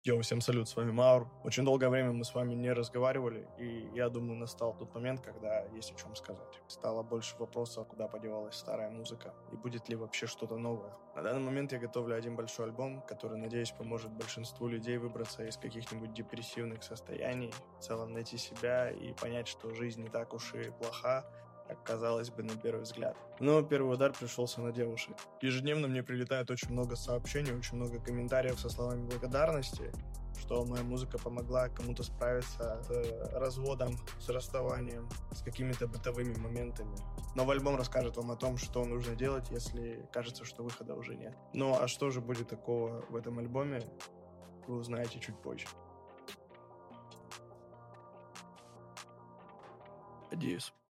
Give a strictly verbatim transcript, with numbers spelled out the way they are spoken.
Йоу, всем салют, с вами Маур. Очень долгое время мы с вами не разговаривали, и я думаю, настал тот момент, когда есть о чем сказать. Стало больше вопросов, куда подевалась старая музыка, и будет ли вообще что-то новое. На данный момент я готовлю один большой альбом, который, надеюсь, поможет большинству людей выбраться из каких-нибудь депрессивных состояний, в целом найти себя и понять, что жизнь не так уж и плоха, как казалось бы на первый взгляд. Но первый удар пришелся на девушек. Ежедневно мне прилетает очень много сообщений, очень много комментариев со словами благодарности, что моя музыка помогла кому-то справиться с разводом, с расставанием, с какими-то бытовыми моментами. Новый альбом расскажет вам о том, что нужно делать, если кажется, что выхода уже нет. Ну а что же будет такого в этом альбоме, вы узнаете чуть позже. Надеюсь.